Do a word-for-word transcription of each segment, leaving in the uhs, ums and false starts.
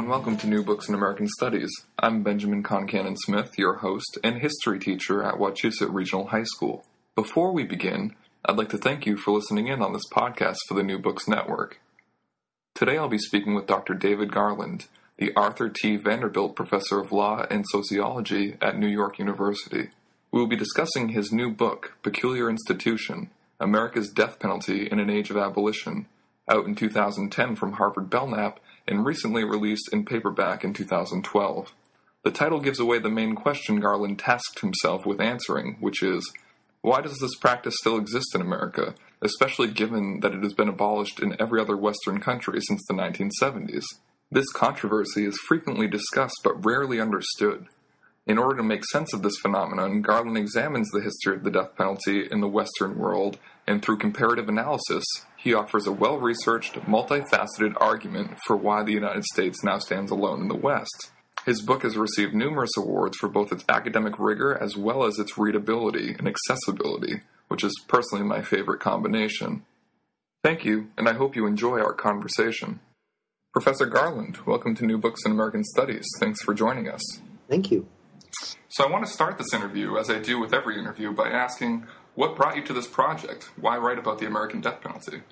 welcome to New Books in American Studies. I'm Benjamin Concannon Smith, your host and history teacher at Wachusett Regional High School. Before we begin, I'd like to thank you for listening in on this podcast for the New Books Network. Today I'll be speaking with Doctor David Garland, the Arthur T. Vanderbilt Professor of Law and Sociology at New York University. We will be discussing his new book, Peculiar Institution, America's Death Penalty in an Age of Abolition, out in two thousand ten from Harvard Belknap and recently released in paperback in two thousand twelve. The title gives away the main question Garland tasked himself with answering, which is, why does this practice still exist in America, especially given that it has been abolished in every other Western country since the nineteen seventies? This controversy is frequently discussed but rarely understood. In order to make sense of this phenomenon, Garland examines the history of the death penalty in the Western world, and through comparative analysis, he offers a well-researched, multifaceted argument for why the United States now stands alone in the West. His book has received numerous awards for both its academic rigor as well as its readability and accessibility, which is personally my favorite combination. Thank you, and I hope you enjoy our conversation. Professor Garland, welcome to New Books in American Studies. Thanks for joining us. Thank you. So I want to start this interview, as I do with every interview, by asking, what brought you to this project? Why write about the American death penalty?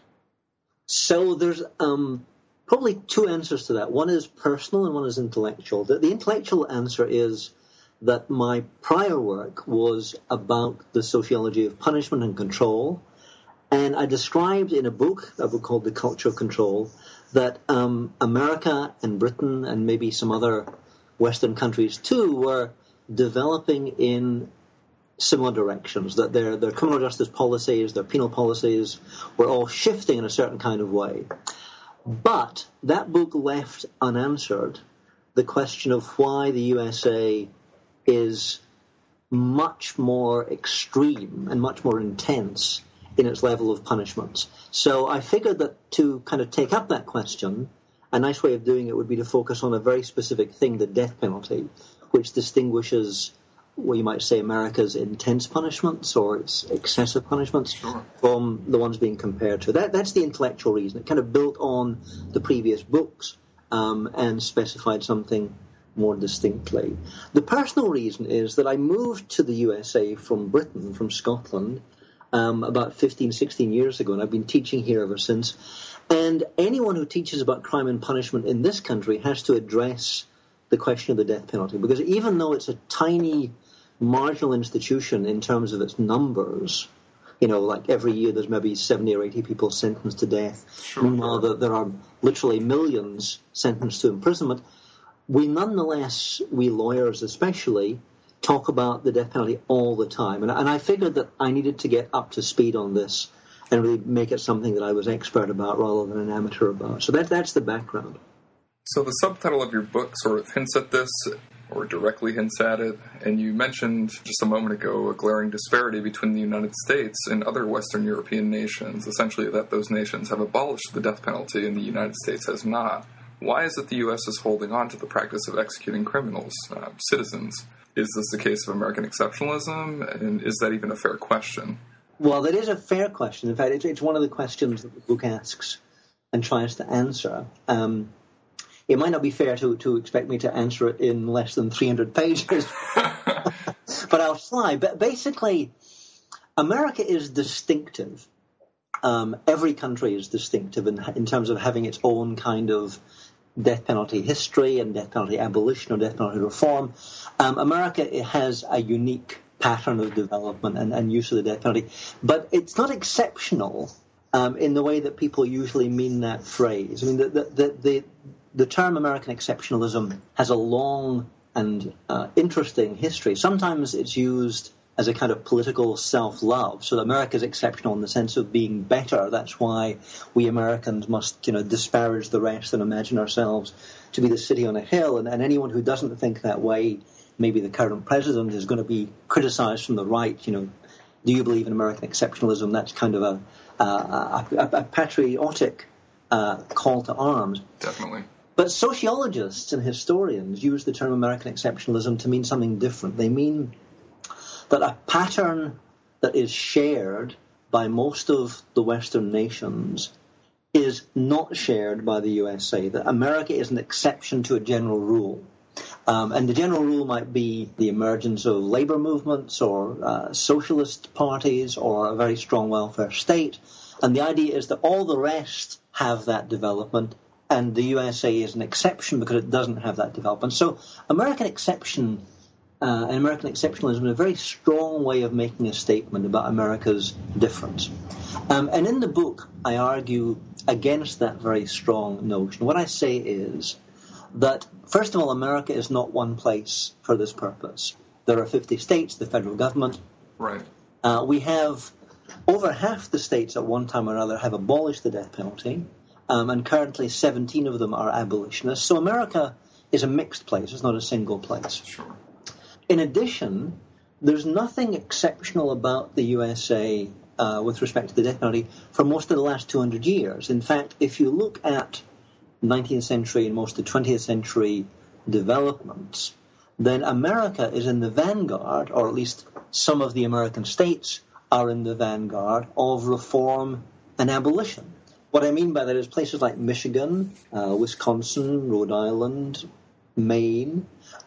So there's um, probably two answers to that. One is personal and one is intellectual. The, the intellectual answer is that my prior work was about the sociology of punishment and control, and I described in a book, a book called The Culture of Control, that um, America and Britain and maybe some other Western countries too were developing in similar directions, that their, their criminal justice policies, their penal policies were all shifting in a certain kind of way. But that book left unanswered the question of why the U S A is much more extreme and much more intense in its level of punishments. So I figured that to kind of take up that question, a nice way of doing it would be to focus on a very specific thing, the death penalty, which distinguishes, well, you might say, America's intense punishments or its excessive punishments sure. from the ones being compared to. That, that's the intellectual reason. It kind of built on the previous books um, and specified something more distinctly. The personal reason is that I moved to the U S A from Britain, from Scotland, um, about fifteen, sixteen years ago, and I've been teaching here ever since. And anyone who teaches about crime and punishment in this country has to address the question of the death penalty, because even though it's a tiny, marginal institution in terms of its numbers, you know, like every year there's maybe seventy or eighty people sentenced to death, sure. meanwhile there are literally millions sentenced to imprisonment, we nonetheless, we lawyers especially, talk about the death penalty all the time. And, and I figured that I needed to get up to speed on this and really make it something that I was expert about rather than an amateur about. So that that's the background. So the subtitle of your book sort of hints at this, or directly hints at it, and you mentioned just a moment ago a glaring disparity between the United States and other Western European nations, essentially that those nations have abolished the death penalty and the United States has not. Why is it the U S is holding on to the practice of executing criminals, uh, citizens? Is this a case of American exceptionalism, and is that even a fair question? Well, that is a fair question. In fact, it's, it's one of the questions that the book asks and tries to answer. Um, It might not be fair to, to expect me to answer it in less than three hundred pages, but I'll try. But basically, America is distinctive. Um, every country is distinctive in, in terms of having its own kind of death penalty history and death penalty abolition or death penalty reform. Um, America it has a unique pattern of development and, and use of the death penalty, but it's not exceptional um, in the way that people usually mean that phrase. I mean, the the the, the The term American exceptionalism has a long and uh, interesting history. Sometimes it's used as a kind of political self-love. So America is exceptional in the sense of being better. That's why we Americans must, you know, disparage the rest and imagine ourselves to be the city on a hill. And, and anyone who doesn't think that way, maybe the current president, is going to be criticized from the right. You know, do you believe in American exceptionalism? That's kind of a, a, a, a patriotic uh, call to arms. Definitely. But sociologists and historians use the term American exceptionalism to mean something different. They mean that a pattern that is shared by most of the Western nations is not shared by the U S A, that America is an exception to a general rule. Um, and the general rule might be the emergence of labor movements or uh, socialist parties or a very strong welfare state. And the idea is that all the rest have that development, and the U S A is an exception because it doesn't have that development. So American exception uh, and American exceptionalism is a very strong way of making a statement about America's difference. Um, and in the book, I argue against that very strong notion. What I say is that, first of all, America is not one place for this purpose. There are fifty states, the federal government. Right. Uh, we have over half the states at one time or another have abolished the death penalty, um, and currently seventeen of them are abolitionists. So America is a mixed place. It's not a single place. Sure. In addition, there's nothing exceptional about the U S A uh, with respect to the death penalty for most of the last two hundred years. In fact, if you look at nineteenth century and most of the twentieth century developments, then America is in the vanguard, or at least some of the American states are in the vanguard of reform and abolition. What I mean by that is places like Michigan, uh, Wisconsin, Rhode Island, Maine,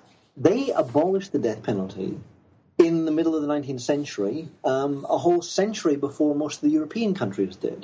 they abolished the death penalty in the middle of the nineteenth century, um, a whole century before most of the European countries did.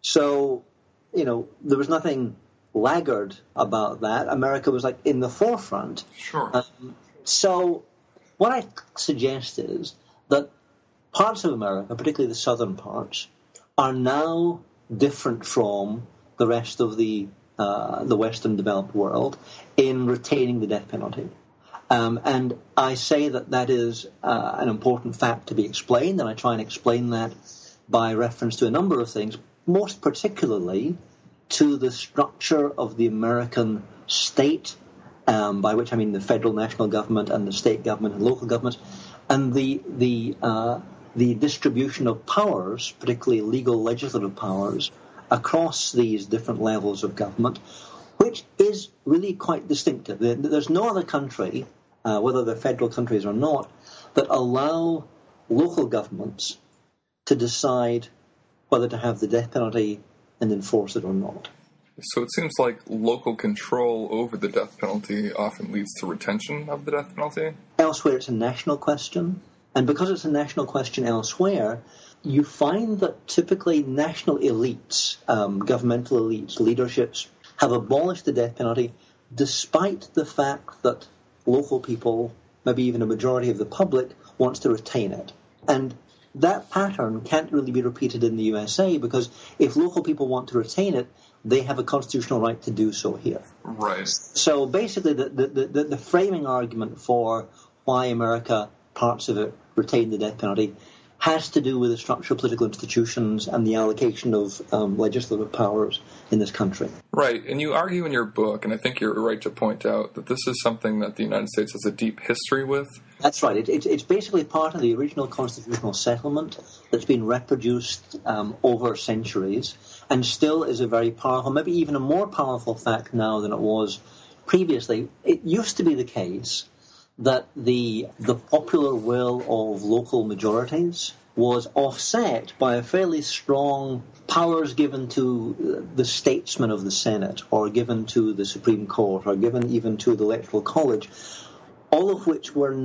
So, you know, there was nothing laggard about that. America was like in the forefront. Sure. Um, so what I suggest is that parts of America, particularly the southern parts, are now different from the rest of the uh, the Western developed world in retaining the death penalty. Um, and I say that that is uh, an important fact to be explained, and I try and explain that by reference to a number of things, most particularly to the structure of the American state, um, by which I mean the federal national government and the state government and local governments, and the the uh, the distribution of powers, particularly legal legislative powers, across these different levels of government, which is really quite distinctive. There's no other country, uh, whether they're federal countries or not, that allow local governments to decide whether to have the death penalty and enforce it or not. So it seems like local control over the death penalty often leads to retention of the death penalty. Elsewhere, it's a national question. And because it's a national question elsewhere, you find that typically national elites, um, governmental elites, leaderships, have abolished the death penalty despite the fact that local people, maybe even a majority of the public, wants to retain it. And that pattern can't really be repeated in the U S A because if local people want to retain it, they have a constitutional right to do so here. Right. So basically the, the, the, the framing argument for why America, parts of it, retain the death penalty has to do with the structure of political institutions and the allocation of um, legislative powers in this country. Right, and you argue in your book, and I think you're right to point out, that this is something that the United States has a deep history with. That's right. It, it, it's basically part of the original constitutional settlement that's been reproduced um, over centuries and still is a very powerful, maybe even a more powerful fact now than it was previously. It used to be the case that the the popular will of local majorities was offset by a fairly strong powers given to the statesmen of the Senate or given to the Supreme Court or given even to the Electoral College, all of which were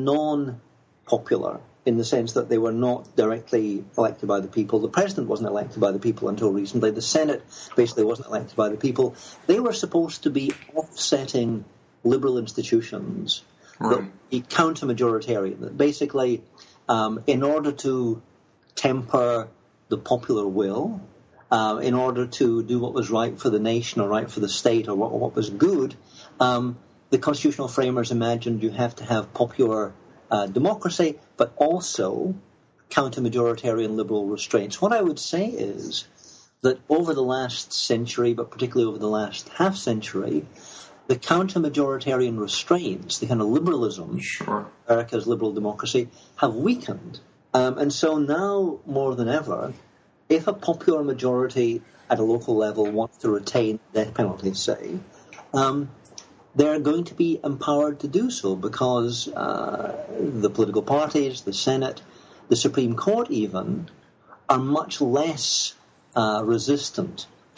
non-popular in the sense that they were not directly elected by the people. The president wasn't elected by the people until recently. The Senate basically wasn't elected by the people. They were supposed to be offsetting liberal institutions. Right. The counter-majoritarian, that basically, um, in order to temper the popular will, uh, in order to do what was right for the nation or right for the state or what, what was good, um, the constitutional framers imagined you have to have popular uh, democracy, but also counter-majoritarian liberal restraints. What I would say is that over the last century, but particularly over the last half century, the counter-majoritarian restraints, the kind of liberalism, sure. America's liberal democracy, have weakened. Um, and so now, more than ever, if a popular majority at a local level wants to retain the death penalty, say, um, they're going to be empowered to do so because uh, the political parties, the Senate, the Supreme Court even, are much less uh, resistant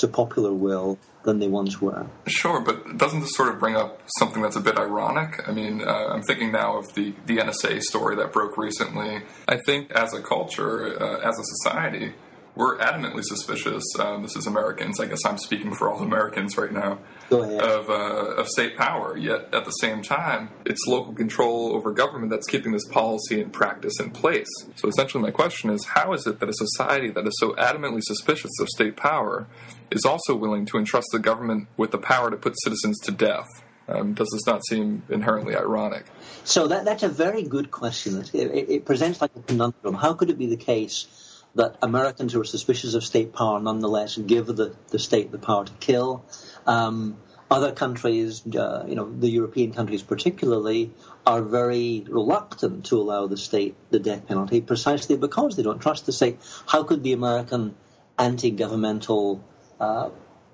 to popular will than they once were. Sure, but doesn't this sort of bring up something that's a bit ironic? I mean, uh, I'm thinking now of the, the N S A story that broke recently. I think as a culture, uh, as a society, we're adamantly suspicious, um, this is Americans, I guess I'm speaking for all Americans right now, of, uh, of state power. Yet at the same time, it's local control over government that's keeping this policy and practice in place. So essentially my question is, how is it that a society that is so adamantly suspicious of state power is also willing to entrust the government with the power to put citizens to death? Um, does this not seem inherently ironic? So that, that's a very good question. It, it, it presents like a conundrum. How could it be the case that Americans who are suspicious of state power nonetheless give the, the state the power to kill? Um, other countries, uh, you know, the European countries particularly, are very reluctant to allow the state the death penalty precisely because they don't trust the state. How could the American anti-governmental uh,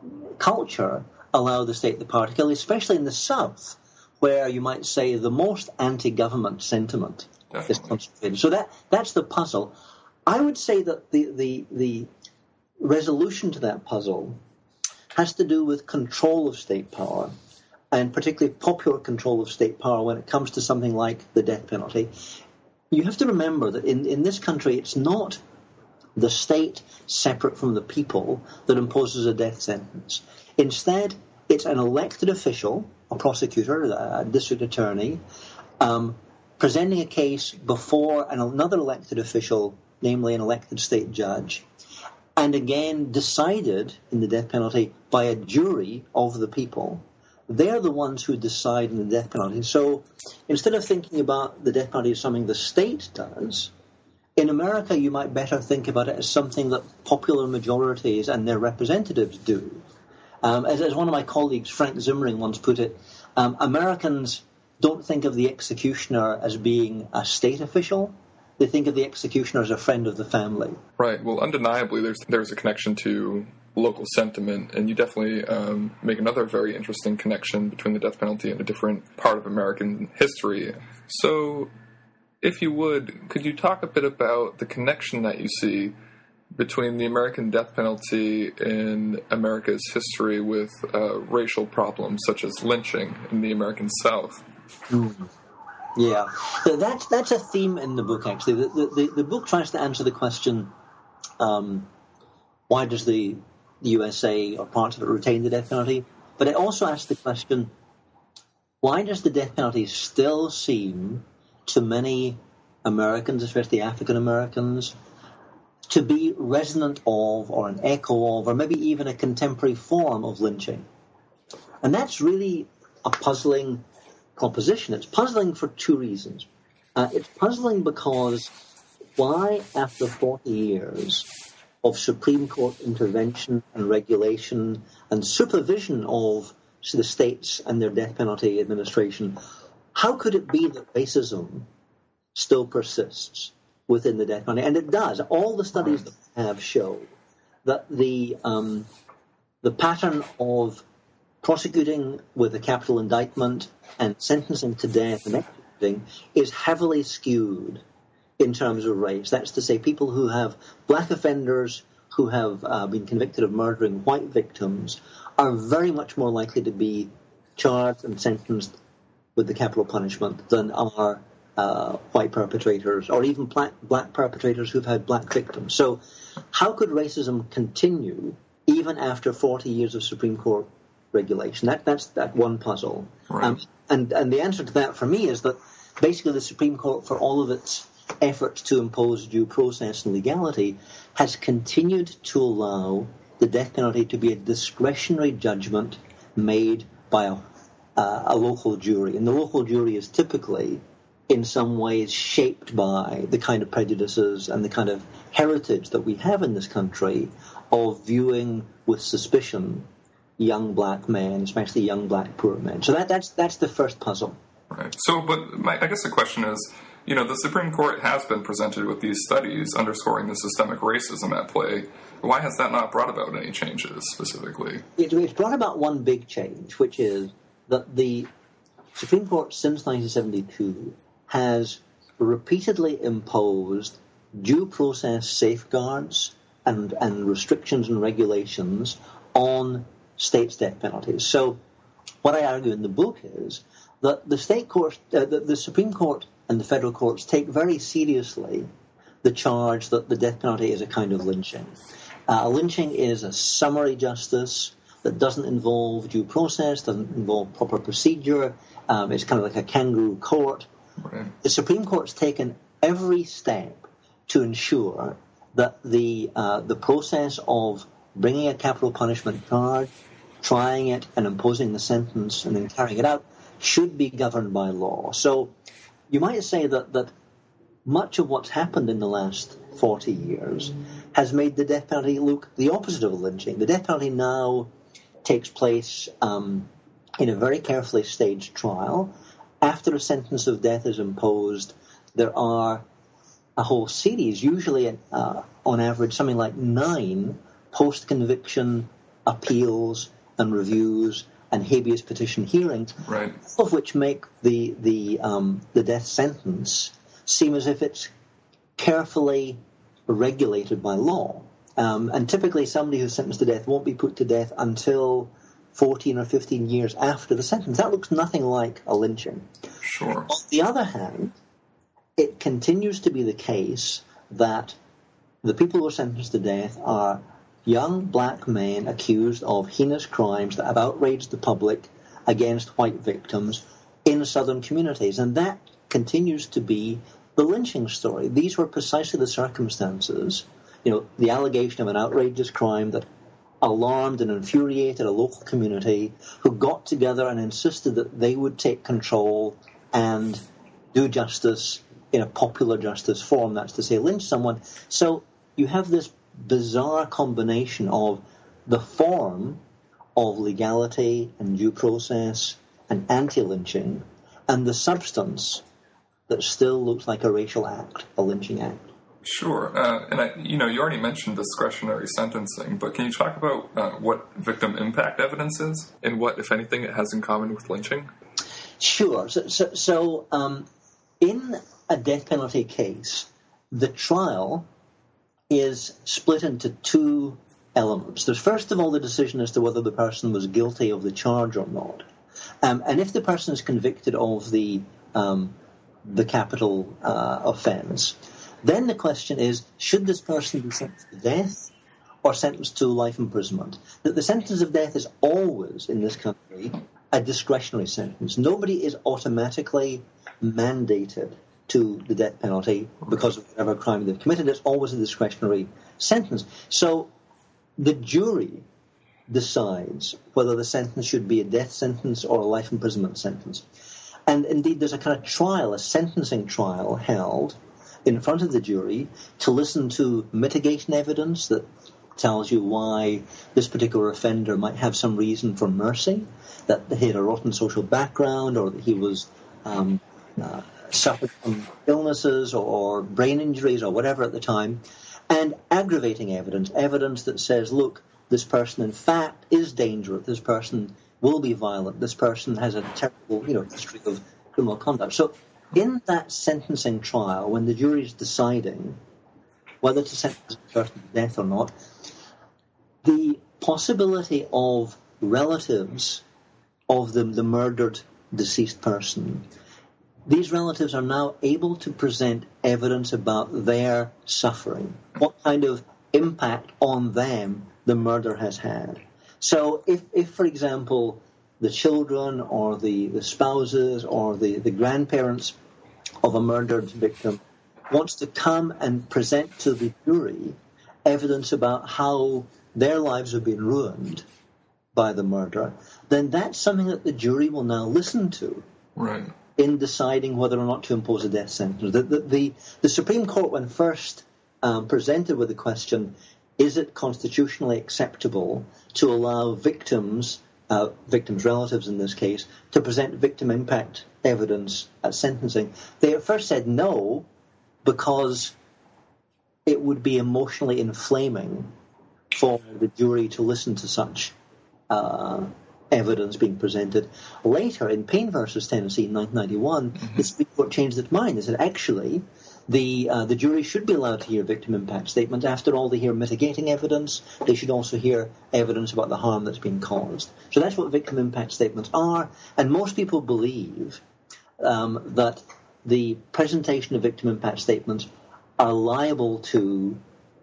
culture allow the state the power to kill, especially in the South, where you might say the most anti-government sentiment Definitely. is concentrated? So that that's the puzzle. I would say that the, the the resolution to that puzzle has to do with control of state power, and particularly popular control of state power when it comes to something like the death penalty. You have to remember that in, in this country, it's not the state separate from the people that imposes a death sentence. Instead, it's an elected official, a prosecutor, a district attorney, um, presenting a case before an, another elected official, namely an elected state judge, and again decided in the death penalty by a jury of the people. They're the ones who decide in the death penalty. So instead of thinking about the death penalty as something the state does, in America you might better think about it as something that popular majorities and their representatives do. Um, as, as one of my colleagues, Frank Zimmering, once put it, um, Americans don't think of the executioner as being a state official. They think of the executioner as a friend of the family. Right. Well, undeniably, there's there's a connection to local sentiment, and you definitely um, make another very interesting connection between the death penalty and a different part of American history. So, if you would, could you talk a bit about the connection that you see between the American death penalty and America's history with uh, racial problems such as lynching in the American South? Mm. Yeah, that's that's a theme in the book. Actually, the the, the book tries to answer the question: um, why does the, the U S A or parts of it retain the death penalty? But it also asks the question: why does the death penalty still seem to many Americans, especially African Americans, to be resonant of, or an echo of, or maybe even a contemporary form of lynching? And that's really a puzzling proposition. It's puzzling for two reasons. Uh, it's puzzling because why, after forty years of Supreme Court intervention and regulation and supervision of the states and their death penalty administration, how could it be that racism still persists within the death penalty? And it does. All the studies that we have show that the um, the pattern of prosecuting with a capital indictment and sentencing to death and executing is heavily skewed in terms of race. That's to say, people who have black offenders who have uh, been convicted of murdering white victims are very much more likely to be charged and sentenced with the capital punishment than are uh, white perpetrators or even black, black perpetrators who've had black victims. So how could racism continue even after forty years of Supreme Court regulation? That that's that one puzzle. Right. Um, and and the answer to that for me is that basically the Supreme Court, for all of its efforts to impose due process and legality, has continued to allow the death penalty to be a discretionary judgment made by a, uh, a local jury. And the local jury is typically in some ways shaped by the kind of prejudices and the kind of heritage that we have in this country of viewing with suspicion young black men, especially young black poor men. So that, that's that's the first puzzle. Right. So, but my, I guess the question is, you know, the Supreme Court has been presented with these studies underscoring the systemic racism at play. Why has that not brought about any changes specifically? It, it's brought about one big change, which is that the Supreme Court since nineteen seventy-two has repeatedly imposed due process safeguards and, and restrictions and regulations on states' death penalties. So what I argue in the book is that the state courts, uh, the, the Supreme Court and the federal courts take very seriously the charge that the death penalty is a kind of lynching. Uh, lynching is a summary justice that doesn't involve due process, doesn't involve proper procedure. Um, it's kind of like a kangaroo court. Right. The Supreme Court's taken every step to ensure that the uh, the process of bringing a capital punishment charge, trying it and imposing the sentence and then carrying it out should be governed by law. So you might say that, that much of what's happened in the last forty years has made the death penalty look the opposite of a lynching. The death penalty now takes place um, in a very carefully staged trial. After a sentence of death is imposed, there are a whole series, usually uh, on average something like nine post-conviction appeals and reviews and habeas petition hearings, right. all of which make the the um, the death sentence seem as if it's carefully regulated by law. Um, and typically somebody who's sentenced to death won't be put to death until fourteen or fifteen years after the sentence. That looks nothing like a lynching. Sure. On the other hand, it continues to be the case that the people who are sentenced to death are young black men accused of heinous crimes that have outraged the public against white victims in southern communities. And that continues to be the lynching story. These were precisely the circumstances, you know, the allegation of an outrageous crime that alarmed and infuriated a local community who got together and insisted that they would take control and do justice in a popular justice form, that's to say lynch someone. So you have this bizarre combination of the form of legality and due process and anti-lynching and the substance that still looks like a racial act, a lynching act. Sure. Uh, and, I, you know, you already mentioned discretionary sentencing, but can you talk about uh, what victim impact evidence is and what, if anything, it has in common with lynching? Sure. So, so, so um, in a death penalty case, the trial is split into two elements. There's first of all the decision as to whether the person was guilty of the charge or not. Um, and if the person is convicted of the um, the capital uh, offence, then the question is, should this person be sentenced to death or sentenced to life imprisonment? That the sentence of death is always, in this country, a discretionary sentence. Nobody is automatically mandated to the death penalty because of whatever crime they've committed. It's always a discretionary sentence. So the jury decides whether the sentence should be a death sentence or a life imprisonment sentence. And indeed, there's a kind of trial, a sentencing trial held in front of the jury to listen to mitigation evidence that tells you why this particular offender might have some reason for mercy, that he had a rotten social background or that he was um, uh, suffered from illnesses or, or brain injuries or whatever at the time, and aggravating evidence, evidence that says, look, this person in fact is dangerous, this person will be violent, this person has a terrible, you know, history of criminal conduct. So in that sentencing trial, when the jury is deciding whether to sentence a person to death or not, the possibility of relatives of the, the murdered deceased person, these relatives are now able to present evidence about their suffering, what kind of impact on them the murder has had. So if, if for example, the children or the, the spouses or the, the grandparents of a murdered victim wants to come and present to the jury evidence about how their lives have been ruined by the murder, then that's something that the jury will now listen to. Right. In deciding whether or not to impose a death sentence. The, the, the, the Supreme Court, when first um, presented with the question, is it constitutionally acceptable to allow victims, uh, victims' relatives in this case, to present victim impact evidence at sentencing, they at first said no, because it would be emotionally inflaming for the jury to listen to such uh evidence being presented. Later, in Payne versus Tennessee in nineteen ninety-one, mm-hmm. the Supreme Court changed its mind. They said, actually, The uh, the jury should be allowed to hear victim impact statements. After all, they hear mitigating evidence. They should also hear evidence about the harm that's been caused. So that's what victim impact statements are. And most people believe um, that the presentation of victim impact statements are liable to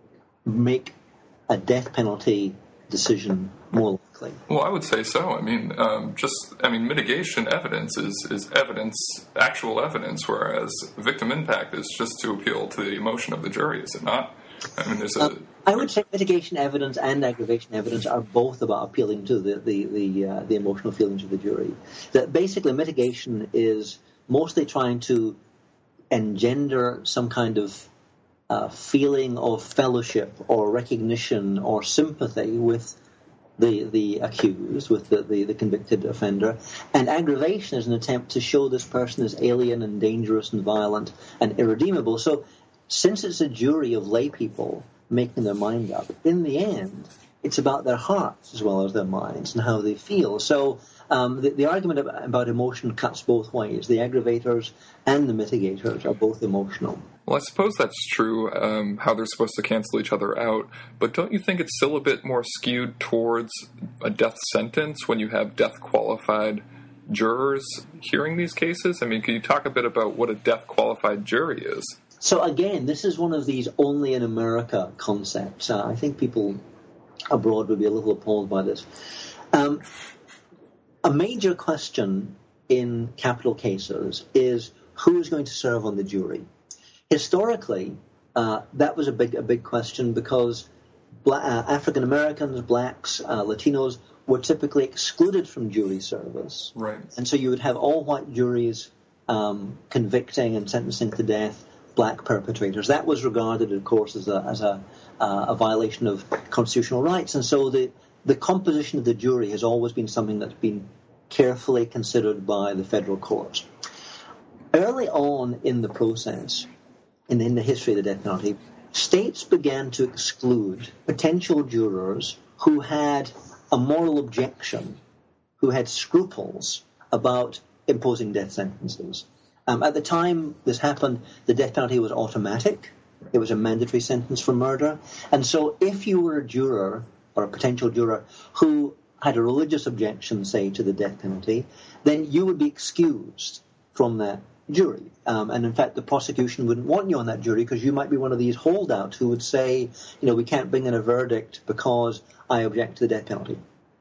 make a death penalty decision more likely. Well, I would say so. I mean, um, just, I mean, mitigation evidence is, is evidence, actual evidence, whereas victim impact is just to appeal to the emotion of the jury, is it not? I mean, there's a... Um, I would say mitigation evidence and aggravation evidence are both about appealing to the, the, the, uh, the emotional feelings of the jury. That basically mitigation is mostly trying to engender some kind of uh, feeling of fellowship or recognition or sympathy with the the accused, with the, the, the convicted offender. And aggravation is an attempt to show this person as alien and dangerous and violent and irredeemable. So since it's a jury of lay people making their mind up, in the end, it's about their hearts as well as their minds and how they feel. So um, the, the argument about, about emotion cuts both ways. The aggravators and the mitigators are both emotional. Well, I suppose that's true, um, how they're supposed to cancel each other out, but don't you think it's still a bit more skewed towards a death sentence when you have death-qualified jurors hearing these cases? I mean, can you talk a bit about what a death-qualified jury is? So again, this is one of these only in America concepts. Uh, I think people abroad would be a little appalled by this. Um, a major question in capital cases is who is going to serve on the jury? Historically, uh, that was a big a big question because Bla- uh, African Americans, blacks, uh, Latinos were typically excluded from jury service. Right. And so you would have all white juries um, convicting and sentencing to death black perpetrators. That was regarded, of course, as a as a, uh, a violation of constitutional rights. And so the the composition of the jury has always been something that's been carefully considered by the federal courts. Early on in the process, in, in the history of the death penalty, states began to exclude potential jurors who had a moral objection, who had scruples about imposing death sentences. Um, at the time this happened, the death penalty was automatic. It was a mandatory sentence for murder. And so if you were a juror or a potential juror who had a religious objection, say, to the death penalty, then you would be excused from that jury. Um, and in fact, the prosecution wouldn't want you on that jury because you might be one of these holdouts who would say, you know, we can't bring in a verdict because I object to the death penalty.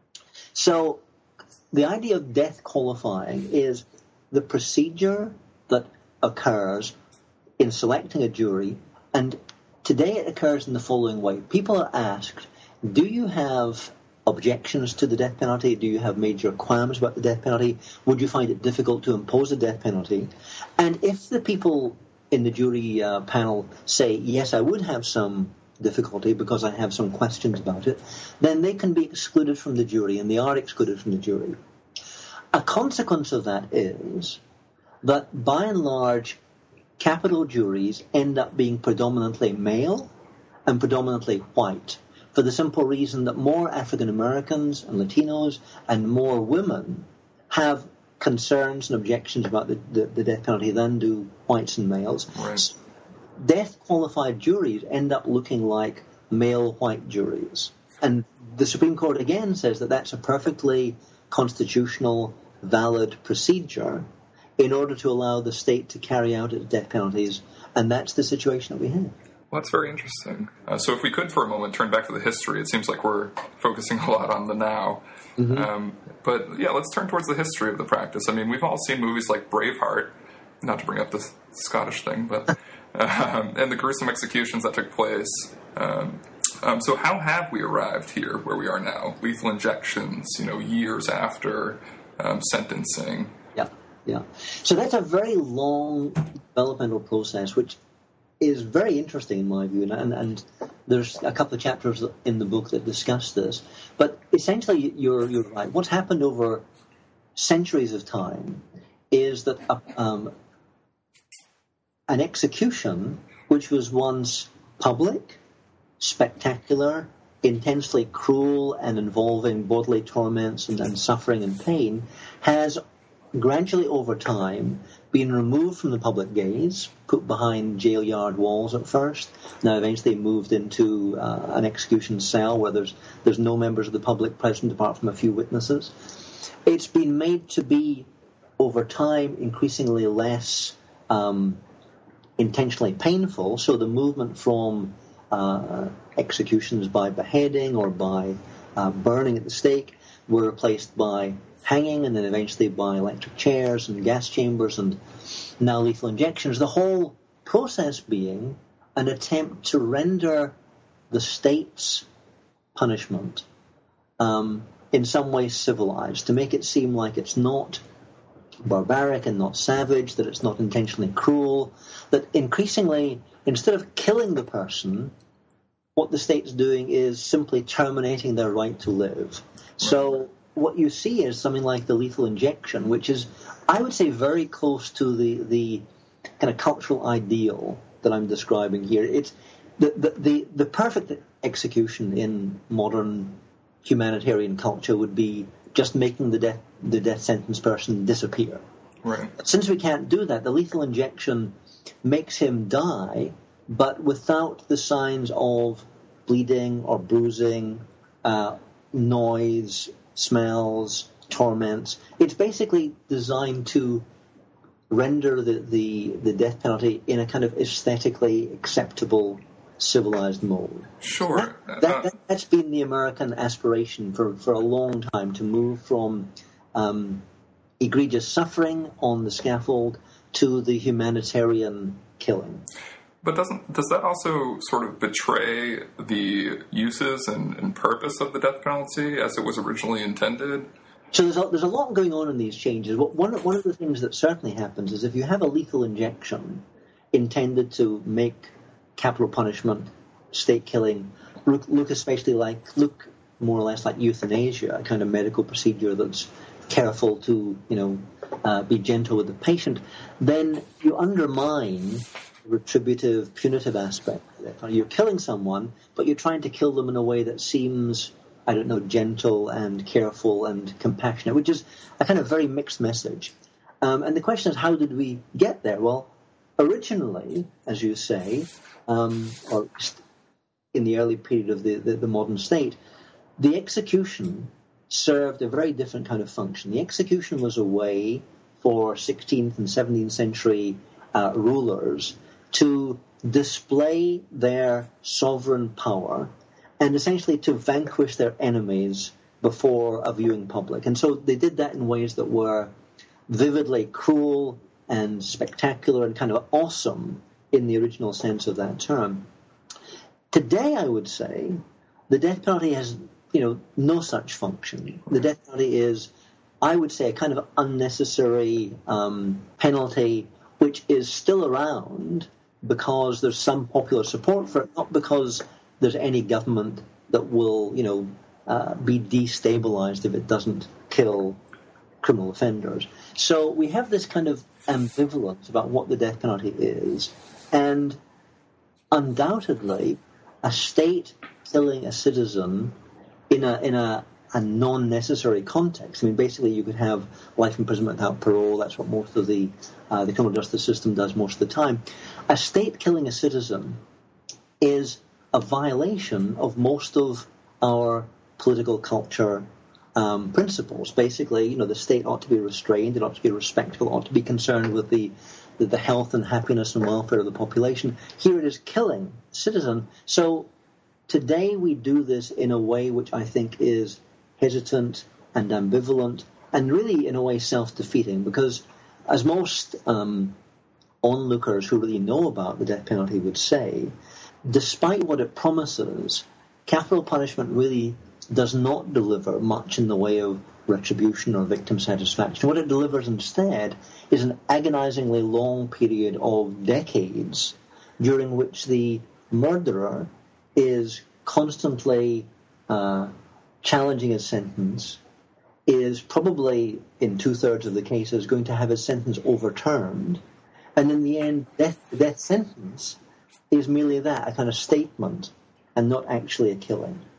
So the idea of death qualifying is the procedure that occurs in selecting a jury, and today it occurs in the following way. People are asked, do you have objections to the death penalty? Do you have major qualms about the death penalty? Would you find it difficult to impose a death penalty? And if the people in the jury uh, panel say, yes, I would have some difficulty because I have some questions about it, then they can be excluded from the jury, and they are excluded from the jury. A consequence of that is that, by and large, capital juries end up being predominantly male and predominantly white, for the simple reason that more African Americans and Latinos and more women have concerns and objections about the, the, the death penalty than do whites and males. Right. Death-qualified juries end up looking like male white juries. And the Supreme Court again says that that's a perfectly constitutional, valid procedure in order to allow the state to carry out its death penalties, and that's the situation that we have. Well, that's very interesting. Uh, so if we could for a moment turn back to the history, it seems like we're focusing a lot on the now. Mm-hmm. Um, but yeah, let's turn towards the history of the practice. I mean, we've all seen movies like Braveheart, not to bring up this Scottish thing, but um, and the gruesome executions that took place. Um, um, so how have we arrived here where we are now? Lethal injections, you know, years after um, sentencing. Yeah, yeah. So that's a very long developmental process, which is very interesting in my view, and, and, and there's a couple of chapters in the book that discuss this. But essentially, you're you're right. What's happened over centuries of time is that a, um, an execution, which was once public, spectacular, intensely cruel, and involving bodily torments and, and suffering and pain, has gradually over time been removed from the public gaze, put behind jail yard walls at first, now eventually moved into uh, an execution cell where there's there's no members of the public present apart from a few witnesses. It's been made to be, over time, increasingly less um, intentionally painful, so the movement from uh, executions by beheading or by uh, burning at the stake were replaced by hanging and then eventually by electric chairs and gas chambers and now lethal injections. The whole process being an attempt to render the state's punishment um, in some way civilized, to make it seem like it's not barbaric and not savage, that it's not intentionally cruel, that increasingly, instead of killing the person, what the state's doing is simply terminating their right to live. So what you see is something like the lethal injection, which is, I would say, very close to the, the kind of cultural ideal that I'm describing here. It's the, the, the, the perfect execution in modern humanitarian culture would be just making the death the death sentence person disappear. Right. Since we can't do that, the lethal injection makes him die, but without the signs of bleeding or bruising, uh, noise, smells, torments. It's basically designed to render the, the, the death penalty in a kind of aesthetically acceptable, civilized mode. Sure. That, that, uh, that, that's been the American aspiration for, for a long time, to move from um, egregious suffering on the scaffold to the humanitarian killing. But doesn't does that also sort of betray the uses and, and purpose of the death penalty as it was originally intended? So there's a, there's a lot going on in these changes. One, one of the things that certainly happens is if you have a lethal injection intended to make capital punishment, state killing, look, look especially like, look more or less like euthanasia, a kind of medical procedure that's careful to, you know, uh, be gentle with the patient, then you undermine the retributive, punitive aspect of it. You're killing someone, but you're trying to kill them in a way that seems, I don't know, gentle and careful and compassionate, which is a kind of very mixed message. Um, and the question is, how did we get there? Well, originally, as you say, um, or in the early period of the, the, the modern state, the execution served a very different kind of function. The execution was a way for sixteenth and seventeenth century uh, rulers to display their sovereign power and essentially to vanquish their enemies before a viewing public. And so they did that in ways that were vividly cruel and spectacular and kind of awesome in the original sense of that term. Today, I would say, the death penalty has, you know, no such function. The death penalty is, I would say, a kind of unnecessary um, penalty which is still around because there's some popular support for it, not because there's any government that will, you know, uh, be destabilized if it doesn't kill criminal offenders. So we have this kind of ambivalence about what the death penalty is, and undoubtedly a state killing a citizen in a in a, a non-necessary context. I mean, basically, you could have life imprisonment without parole. That's what most of the uh, the criminal justice system does most of the time. A state killing a citizen is a violation of most of our political culture um, principles. Basically, you know, the state ought to be restrained. It ought to be respectful. It ought to be concerned with the the, the health and happiness and welfare of the population. Here it is killing a citizen. So today we do this in a way which I think is hesitant and ambivalent and really in a way self-defeating, because as most um, onlookers who really know about the death penalty would say, despite what it promises, capital punishment really does not deliver much in the way of retribution or victim satisfaction. What it delivers instead is an agonizingly long period of decades during which the murderer is constantly uh, challenging his sentence, is probably, in two-thirds of the cases, going to have his sentence overturned, and in the end, death, the death sentence is merely that, a kind of statement, and not actually a killing.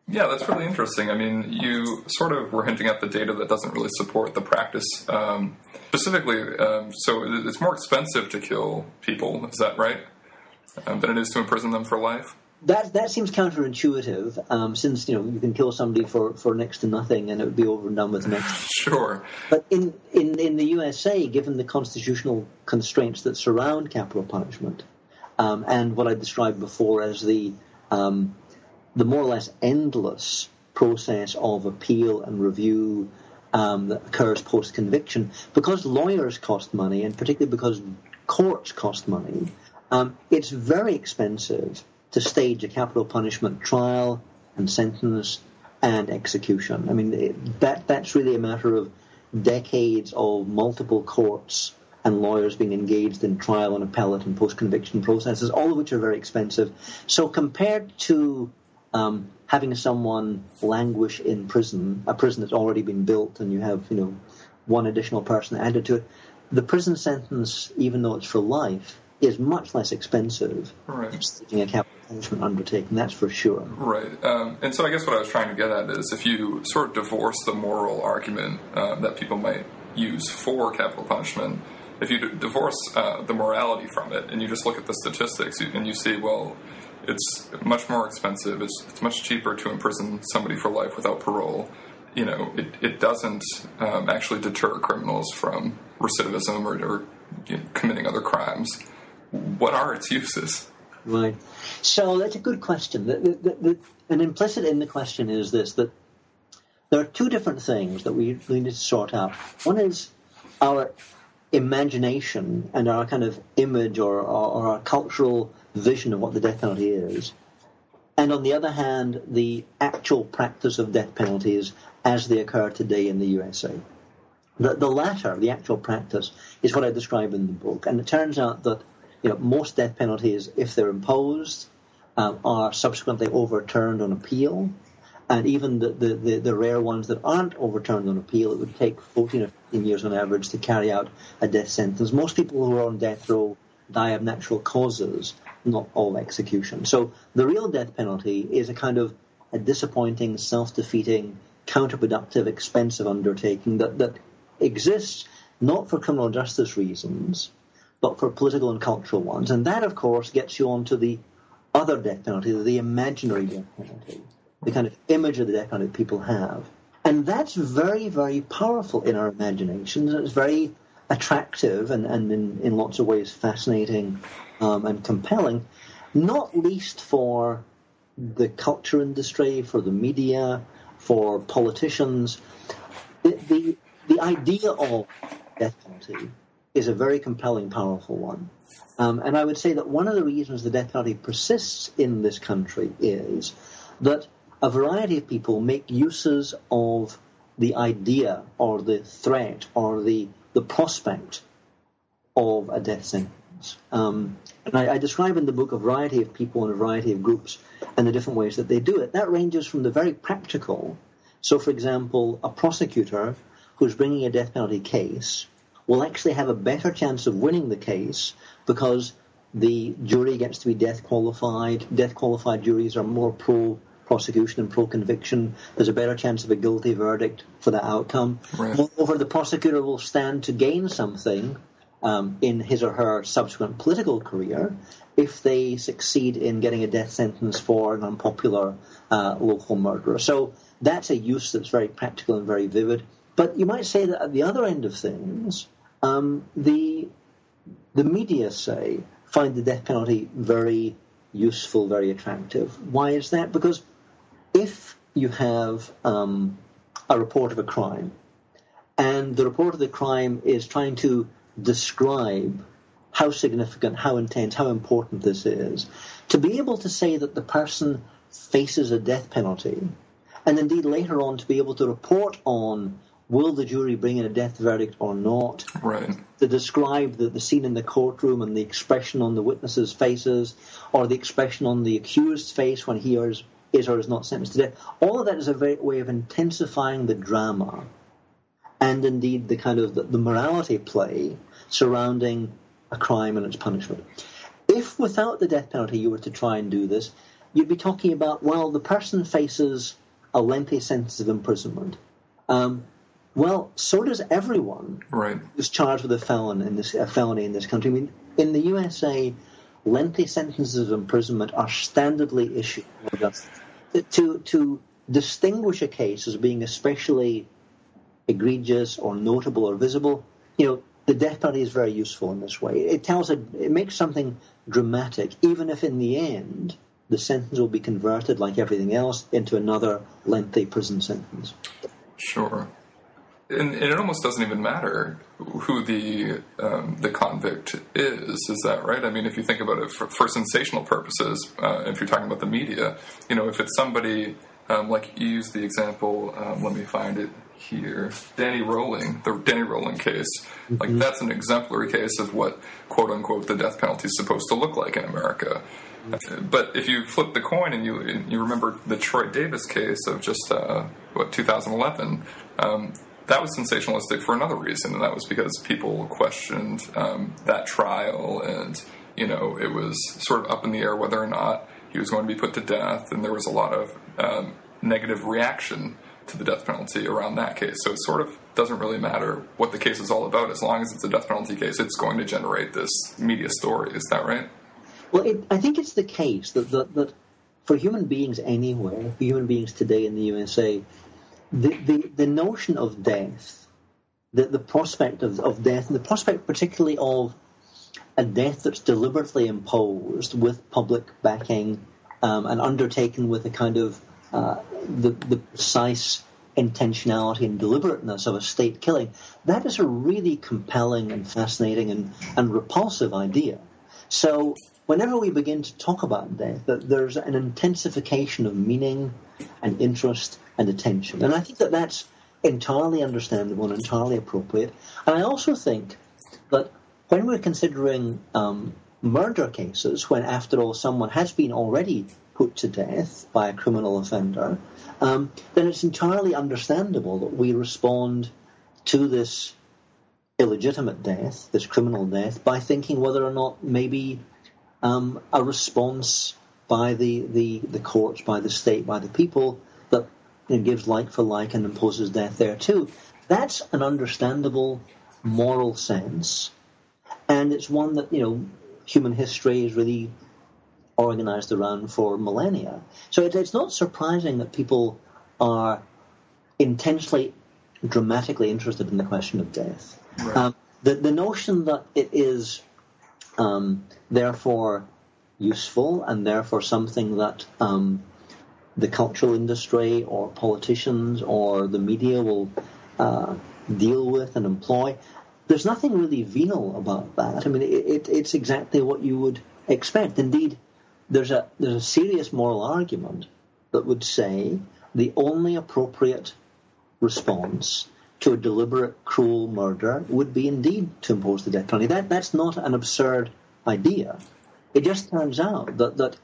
Yeah, that's really interesting. I mean, you sort of were hinting at the data that doesn't really support the practice. Um, specifically, um, so it's more expensive to kill people, is that right? Um, than it is to imprison them for life? That that seems counterintuitive, um, since, you know, you can kill somebody for, for next to nothing and it would be over and done with next. Sure. But in, in, in the U S A, given the constitutional constraints that surround capital punishment, um, and what I described before as the um, the more or less endless process of appeal and review um, that occurs post-conviction, because lawyers cost money, and particularly because courts cost money, um, it's very expensive to stage a capital punishment trial and sentence and execution. I mean, it, that that's really a matter of decades of multiple courts and lawyers being engaged in trial and appellate and post-conviction processes, all of which are very expensive. So compared to um, having someone languish in prison, a prison that's already been built and you have, you know, one additional person added to it, the prison sentence, even though it's for life, is much less expensive right. than staging a capital punishment undertaking, that's for sure. Right. Um, and so I guess what I was trying to get at is if you sort of divorce the moral argument uh, that people might use for capital punishment, if you d- divorce uh, the morality from it and you just look at the statistics you, and you see, well, it's much more expensive, it's, it's much cheaper to imprison somebody for life without parole, you know, it, it doesn't um, actually deter criminals from recidivism or, or you know, committing other crimes. What are its uses? Right. So that's a good question. The, the, the, and implicit in the question is this, that there are two different things that we, we need to sort out. One is our imagination and our kind of image or, or, or our cultural vision of what the death penalty is. And on the other hand, the actual practice of death penalties as they occur today in the U S A. The, the latter, the actual practice, is what I describe in the book. And it turns out that, you know, most death penalties, if they're imposed, um, are subsequently overturned on appeal. And even the, the, the, the rare ones that aren't overturned on appeal, it would take fourteen or fifteen years on average to carry out a death sentence. Most people who are on death row die of natural causes, not all execution. So the real death penalty is a kind of a disappointing, self-defeating, counterproductive, expensive undertaking that, that exists not for criminal justice reasons, but for political and cultural ones. And that, of course, gets you on to the other death penalty, the imaginary death penalty, the kind of image of the death penalty people have. And that's very, very powerful in our imaginations. It's very attractive and, and in, in lots of ways fascinating um, and compelling, not least for the culture industry, for the media, for politicians. The, the, the idea of death penalty is a very compelling, powerful one. Um, and I would say that one of the reasons the death penalty persists in this country is that a variety of people make uses of the idea or the threat or the, the prospect of a death sentence. Um, and I, I describe in the book a variety of people and a variety of groups and the different ways that they do it. That ranges from the very practical. So, for example, a prosecutor who's bringing a death penalty case will actually have a better chance of winning the case because the jury gets to be death qualified. Death qualified juries are more pro prosecution and pro-conviction. There's a better chance of a guilty verdict for the outcome. Right. Moreover, the prosecutor will stand to gain something um, in his or her subsequent political career if they succeed in getting a death sentence for an unpopular uh, local murderer. So that's a use that's very practical and very vivid. But you might say that at the other end of things, um, the the media, say, find the death penalty very useful, very attractive. Why is that? Because if you have um, a report of a crime, and the report of the crime is trying to describe how significant, how intense, how important this is, to be able to say that the person faces a death penalty, and indeed later on to be able to report on will the jury bring in a death verdict or not, right, to describe the, the scene in the courtroom and the expression on the witnesses' faces or the expression on the accused's face when he or is, is or is not sentenced to death. All of that is a very, way of intensifying the drama and indeed the kind of the, the morality play surrounding a crime and its punishment. If without the death penalty you were to try and do this, you'd be talking about, well, the person faces a lengthy sentence of imprisonment. Um, well, so does everyone right. who's charged with a felon in this a felony in this country. I mean, in the U S A, lengthy sentences of imprisonment are standardly issued to to distinguish a case as being especially egregious or notable or visible. You know, the death penalty is very useful in this way. It tells a, it makes something dramatic, even if in the end the sentence will be converted, like everything else, into another lengthy prison sentence. Sure. And, and it almost doesn't even matter who the um, the convict is, is that right? I mean, if you think about it for, for sensational purposes, uh, if you're talking about the media, you know, if it's somebody, um, like you use the example, um, let me find it here, Danny Rowling, the Danny Rowling case, mm-hmm. like that's an exemplary case of what, quote-unquote, the death penalty is supposed to look like in America. Mm-hmm. But if you flip the coin and you and you remember the Troy Davis case of just, uh, what, two thousand eleven, um, that was sensationalistic for another reason, and that was because people questioned um, that trial, and, you know, it was sort of up in the air whether or not he was going to be put to death, and there was a lot of um, negative reaction to the death penalty around that case. So it sort of doesn't really matter what the case is all about. As long as it's a death penalty case, it's going to generate this media story. Is that right? Well, it, I think it's the case that, that, that for human beings anywhere, for human beings today in the U S A, The, the, the notion of death, the, the prospect of, of death, and the prospect particularly of a death that's deliberately imposed with public backing um, and undertaken with a kind of uh, the, the precise intentionality and deliberateness of a state killing, that is a really compelling and fascinating and, and repulsive idea. So whenever we begin to talk about death, that there's an intensification of meaning and interest and attention. And I think that that's entirely understandable and entirely appropriate. And I also think that when we're considering um, murder cases, when, after all, someone has been already put to death by a criminal offender, um, then it's entirely understandable that we respond to this illegitimate death, this criminal death, by thinking whether or not maybe um, a response by the, the, the courts, by the state, by the people, that you know, gives like for like and imposes death there too. That's an understandable moral sense, and it's one that, you know, human history is really organized around for millennia. So it, it's not surprising that people are intensely, dramatically interested in the question of death. Right. Um, the, the notion that it is um, therefore useful and therefore something that um, the cultural industry or politicians or the media will uh, deal with and employ, there's nothing really venal about that. I mean, it, it, it's exactly what you would expect. Indeed, there's a there's a serious moral argument that would say the only appropriate response to a deliberate, cruel murder would be indeed to impose the death penalty. That that's not an absurd idea. It just turns out that, that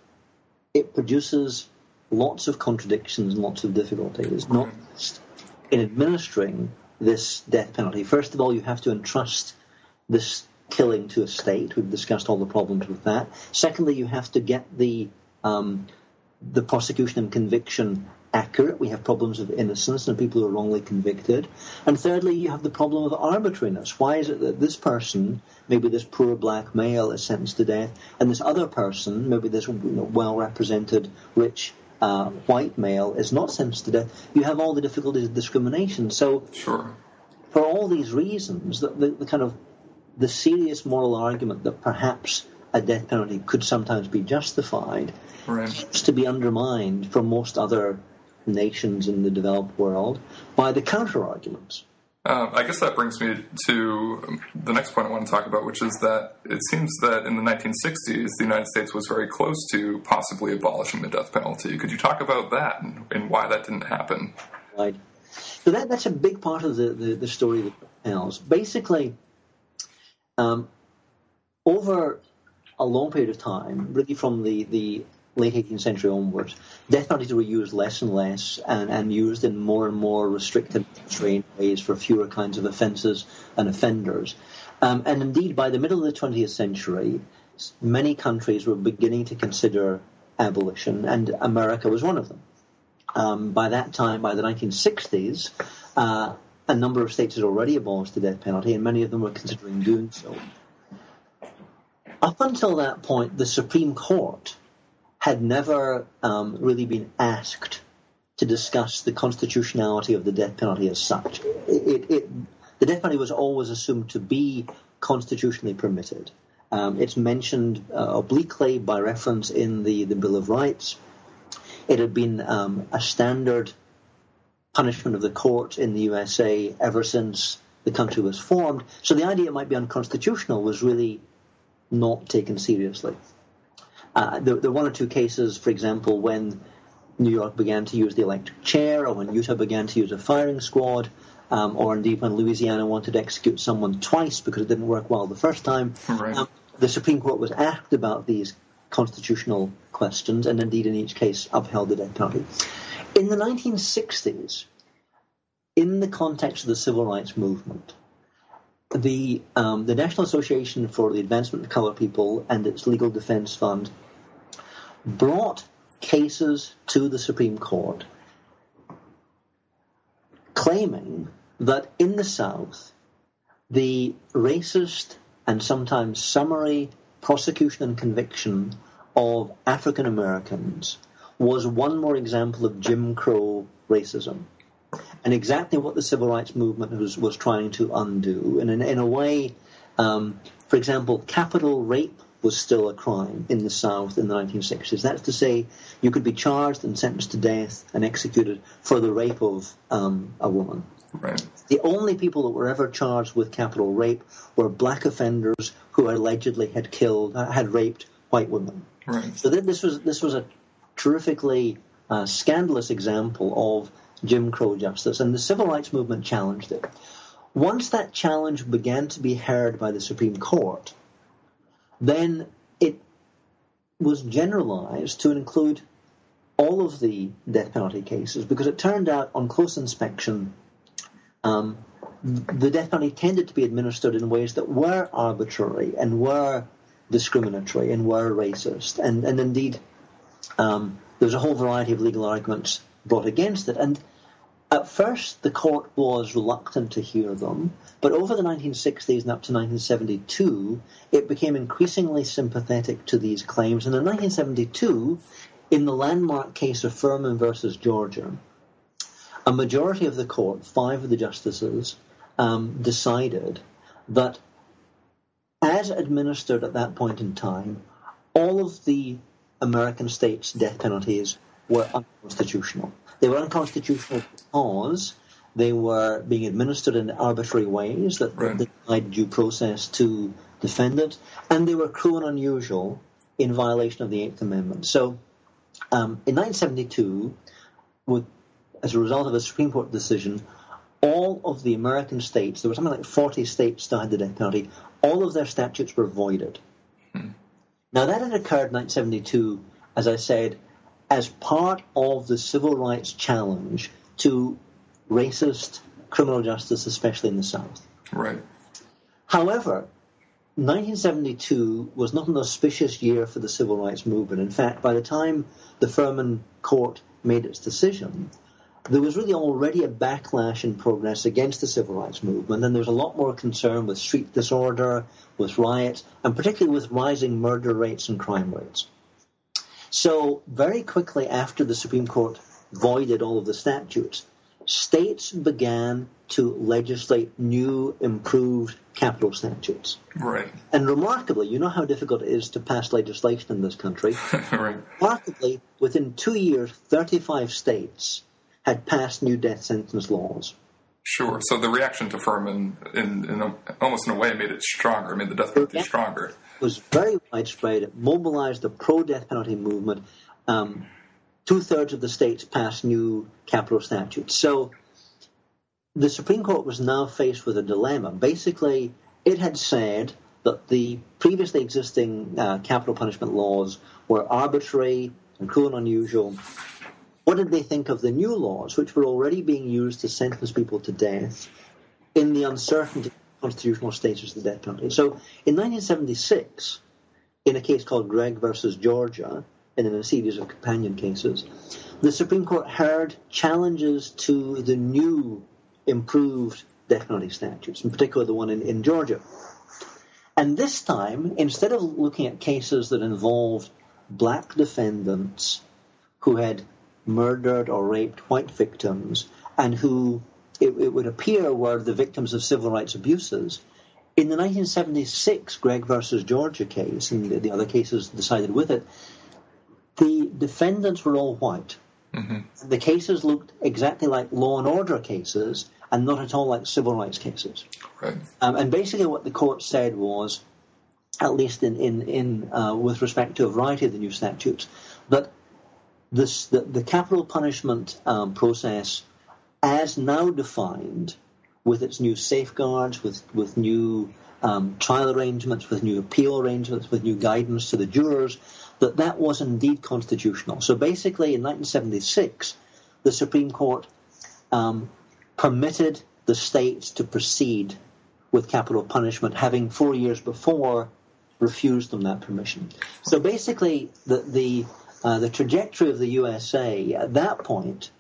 it produces lots of contradictions and lots of difficulties, not just in administering this death penalty. First of all, you have to entrust this killing to a state. We've discussed all the problems with that. Secondly, you have to get the um, the prosecution and conviction accurate. We have problems of innocence and people who are wrongly convicted. And thirdly, you have the problem of arbitrariness. Why is it that this person, maybe this poor black male, is sentenced to death, and this other person, maybe this you know, well-represented, rich uh, white male, is not sentenced to death? You have all the difficulties of discrimination. So, sure. For all these reasons, the, the, the kind of the serious moral argument that perhaps a death penalty could sometimes be justified right. seems to be undermined for most other nations in the developed world by the counter-arguments. Uh, I guess that brings me to the next point I want to talk about, which is that it seems that in the nineteen sixties, the United States was very close to possibly abolishing the death penalty. Could you talk about that and, and why that didn't happen? Right. So that, that's a big part of the, the, the story that tells. Basically, um, over a long period of time, really from the, the late eighteenth century onwards, death penalties were used less and less and, and used in more and more restricted, constrained ways for fewer kinds of offences and offenders. Um, and indeed, by the middle of the twentieth century, many countries were beginning to consider abolition, and America was one of them. Um, by that time, by the nineteen sixties, uh, a number of states had already abolished the death penalty, and many of them were considering doing so. Up until that point, the Supreme Court had never um, really been asked to discuss the constitutionality of the death penalty as such. It, it, it, the death penalty was always assumed to be constitutionally permitted. Um, it's mentioned uh, obliquely by reference in the, the Bill of Rights. It had been um, a standard punishment of the court in the U S A ever since the country was formed. So the idea it might be unconstitutional was really not taken seriously. Uh, there, there were one or two cases, for example, when New York began to use the electric chair, or when Utah began to use a firing squad, um, or indeed when Louisiana wanted to execute someone twice because it didn't work well the first time. Right. Um, the Supreme Court was asked about these constitutional questions, and indeed in each case upheld the death penalty. In the nineteen sixties, in the context of the civil rights movement, the um, the National Association for the Advancement of Colored People and its Legal Defense Fund brought cases to the Supreme Court claiming that in the South, the racist and sometimes summary prosecution and conviction of African Americans was one more example of Jim Crow racism, and exactly what the civil rights movement was, was trying to undo. And in, in a way, um, for example, capital rape was still a crime in the South in the nineteen sixties. That's to say, you could be charged and sentenced to death and executed for the rape of um, a woman. Right. The only people that were ever charged with capital rape were black offenders who allegedly had killed, had raped white women. Right. So this was this was a terrifically uh, scandalous example of Jim Crow justice, and the civil rights movement challenged it. Once that challenge began to be heard by the Supreme Court, then it was generalized to include all of the death penalty cases, because it turned out on close inspection um, the death penalty tended to be administered in ways that were arbitrary and were discriminatory and were racist. And, and indeed, um, there was a whole variety of legal arguments brought against it. And at first, the court was reluctant to hear them, but over the nineteen sixties and up to nineteen seventy-two, it became increasingly sympathetic to these claims. And in nineteen seventy-two, in the landmark case of Furman versus Georgia, a majority of the court, five of the justices, um, decided that as administered at that point in time, all of the American states' death penalties were unconstitutional. They were unconstitutional because they were being administered in arbitrary ways that right. denied due process to defendants, and they were cruel and unusual in violation of the Eighth Amendment. So um, in nineteen seventy-two, with, as a result of a Supreme Court decision, all of the American states, there were something like forty states that had the death penalty, all of their statutes were voided. Hmm. Now, that had occurred in nineteen seventy-two, as I said, as part of the civil rights challenge to racist criminal justice, especially in the South. Right. However, nineteen seventy-two was not an auspicious year for the civil rights movement. In fact, by the time the Furman court made its decision, there was really already a backlash in progress against the civil rights movement, and there was a lot more concern with street disorder, with riots, and particularly with rising murder rates and crime rates. So very quickly after the Supreme Court voided all of the statutes, states began to legislate new, improved capital statutes. Right. And remarkably, you know how difficult it is to pass legislation in this country. Right. Remarkably, within two years, thirty-five states had passed new death sentence laws. Sure. So the reaction to Furman, in, in a, almost in a way, made it stronger, made the death penalty yeah. stronger. It was very widespread. It mobilized the pro-death penalty movement. Um, two-thirds of the states passed new capital statutes. So the Supreme Court was now faced with a dilemma. Basically, it had said that the previously existing uh, capital punishment laws were arbitrary and cruel and unusual. What did they think of the new laws, which were already being used to sentence people to death in the uncertainty of the constitutional status of the death penalty? So in nineteen seventy-six, in a case called Gregg versus Georgia, and then a series of companion cases, the Supreme Court heard challenges to the new, improved death penalty statutes, in particular the one in, in Georgia. And this time, instead of looking at cases that involved black defendants who had murdered or raped white victims and who it, it would appear were the victims of civil rights abuses, in the nineteen seventy-six Gregg versus Georgia case, and the, the other cases decided with it, the defendants were all white. Mm-hmm. The cases looked exactly like law and order cases and not at all like civil rights cases. Right. Um, and basically what the court said was, at least in, in, in uh, with respect to a variety of the new statutes, that this, the, the capital punishment um, process, as now defined, with its new safeguards, with, with new um, trial arrangements, with new appeal arrangements, with new guidance to the jurors, that that was indeed constitutional. So basically, in nineteen seventy-six, the Supreme Court um, permitted the states to proceed with capital punishment, having four years before refused them that permission. So basically, the the, uh, the trajectory of the U S A at that point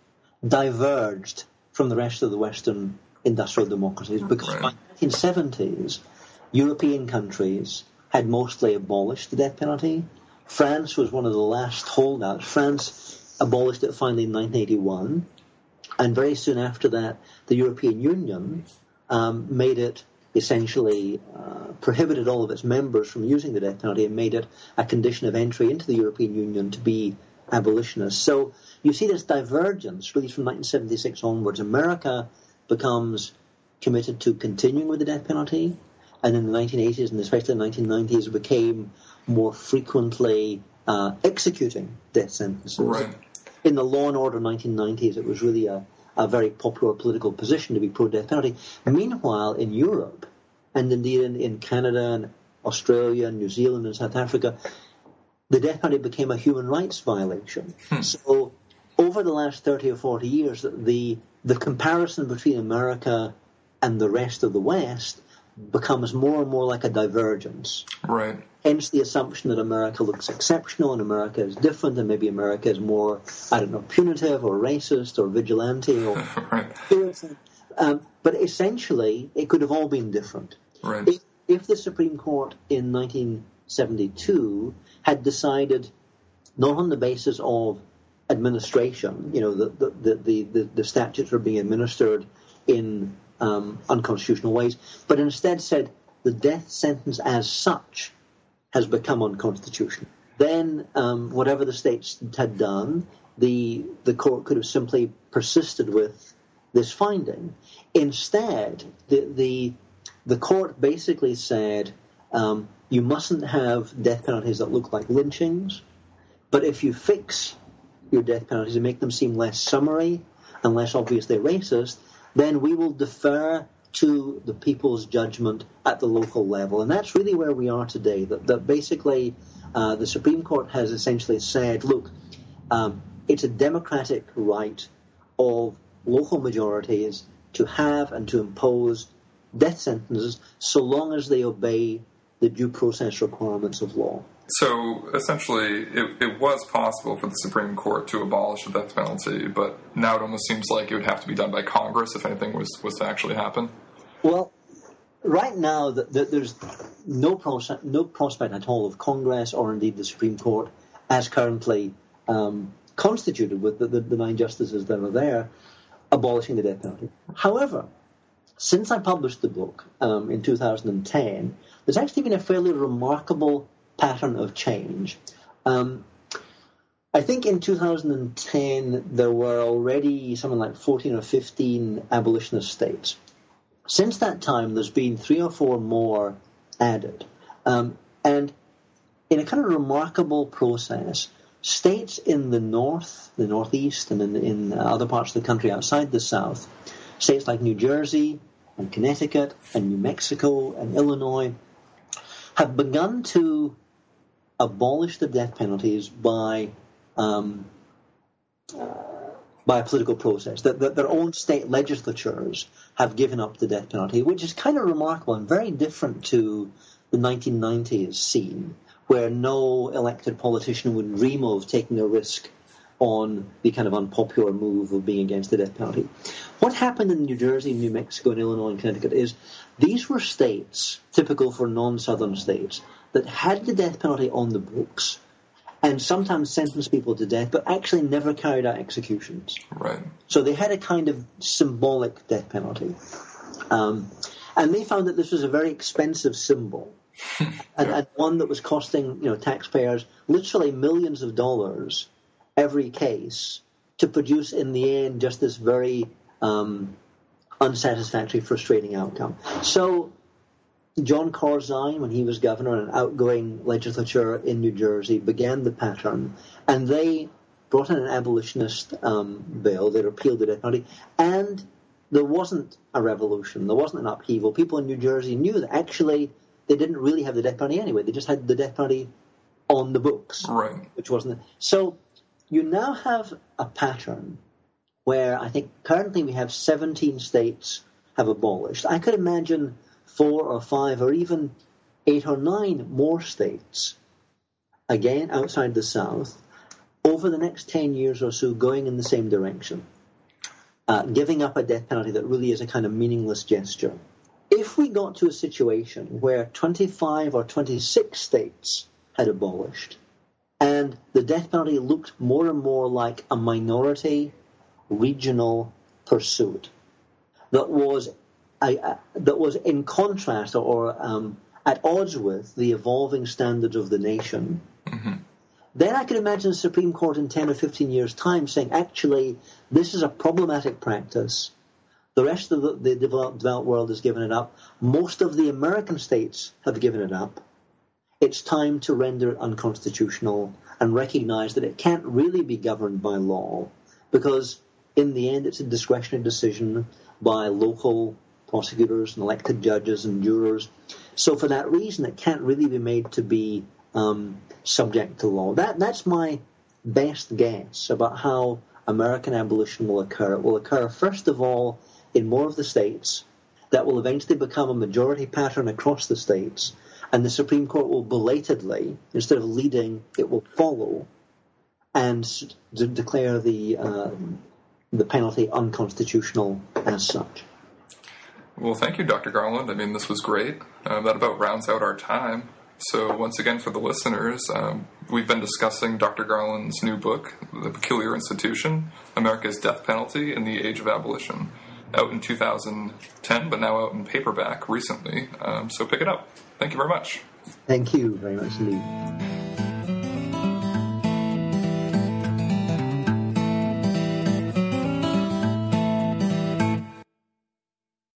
diverged from the rest of the Western industrial democracies, because right. by the nineteen seventies, European countries had mostly abolished the death penalty. France was one of the last holdouts. France abolished it finally in nineteen eighty-one, and very soon after that, the European Union um, made it essentially uh, prohibited all of its members from using the death penalty and made it a condition of entry into the European Union to be abolitionists. So you see this divergence really from nineteen seventy-six onwards. America becomes committed to continuing with the death penalty, and in the nineteen eighties and especially the nineteen nineties it became more frequently uh, executing death sentences. Right. In the law and order nineteen nineties, it was really a, a very popular political position to be pro-death penalty. Meanwhile, in Europe, and indeed in, in Canada and Australia and New Zealand and South Africa, the death penalty became a human rights violation. Hmm. So over the last thirty or forty years, the the comparison between America and the rest of the West becomes more and more like a divergence. Right. Hence the assumption that America looks exceptional and America is different, and maybe America is more, I don't know, punitive or racist or vigilante or right. um, but essentially it could have all been different. Right. If, if the Supreme Court in nineteen seventy-two had decided not on the basis of administration, you know, the the, the, the, the statutes are being administered in um, unconstitutional ways, but instead said the death sentence as such has become unconstitutional, then um, whatever the states had done, the the court could have simply persisted with this finding. Instead, the the, the court basically said um, you mustn't have death penalties that look like lynchings, but if you fix your death penalties and make them seem less summary and less obviously racist, then we will defer to the people's judgment at the local level. And that's really where we are today, that, that basically uh, the Supreme Court has essentially said, look, um, it's a democratic right of local majorities to have and to impose death sentences so long as they obey the due process requirements of law. So, essentially, it, it was possible for the Supreme Court to abolish the death penalty, but now it almost seems like it would have to be done by Congress if anything was, was to actually happen? Well, right now, the, the, there's no, proce- no prospect at all of Congress or indeed the Supreme Court as currently um, constituted with the, the, the nine justices that are there abolishing the death penalty. However, since I published the book um, in two thousand ten, there's actually been a fairly remarkable pattern of change. Um, I think in two thousand ten there were already something like fourteen or fifteen abolitionist states. Since that time, there's been three or four more added. Um, and in a kind of remarkable process, states in the north, the northeast, and in, in other parts of the country outside the south, states like New Jersey and Connecticut and New Mexico and Illinois, have begun to abolish the death penalties by um, uh, by a political process. That, that their own state legislatures have given up the death penalty, which is kind of remarkable and very different to the nineteen nineties scene, where no elected politician would dream of taking a risk on the kind of unpopular move of being against the death penalty. What happened in New Jersey, New Mexico, and Illinois and Connecticut is these were states, typical for non-southern states, that had the death penalty on the books and sometimes sentenced people to death, but actually never carried out executions. Right. So they had a kind of symbolic death penalty. Um, and they found that this was a very expensive symbol, and, and one that was costing, you know, taxpayers literally millions of dollars every case to produce, in the end, just this very um, unsatisfactory, frustrating outcome. So John Corzine, when he was governor, an outgoing legislature in New Jersey, began the pattern, and they brought in an abolitionist um, bill. They repealed the death penalty, and there wasn't a revolution. There wasn't an upheaval. People in New Jersey knew that actually they didn't really have the death penalty anyway. They just had the death penalty on the books, right? Which wasn't so. You now have a pattern where I think currently we have seventeen states have abolished. I could imagine four or five or even eight or nine more states, again outside the South, over the next ten years or so going in the same direction, uh, giving up a death penalty that really is a kind of meaningless gesture. If we got to a situation where twenty-five or twenty-six states had abolished, and the death penalty looked more and more like a minority regional pursuit that was a, a, that was in contrast or um, at odds with the evolving standards of the nation, mm-hmm. then I could imagine the Supreme Court in ten or fifteen years' time saying, actually, this is a problematic practice. The rest of the, the developed, developed world has given it up. Most of the American states have given it up. It's time to render it unconstitutional and recognize that it can't really be governed by law, because in the end it's a discretionary decision by local prosecutors and elected judges and jurors. So for that reason, it can't really be made to be um, subject to law. That That's my best guess about how American abolition will occur. It will occur, first of all, in more of the states. That will eventually become a majority pattern across the states. And the Supreme Court will belatedly, instead of leading, it will follow and de- declare the uh, the penalty unconstitutional as such. Well, thank you, Doctor Garland. I mean, this was great. Uh, that about rounds out our time. So once again, for the listeners, um, we've been discussing Doctor Garland's new book, The Peculiar Institution, America's Death Penalty in the Age of Abolition, out in two thousand ten, but now out in paperback recently. Um, so pick it up. Thank you very much. Thank you very much indeed.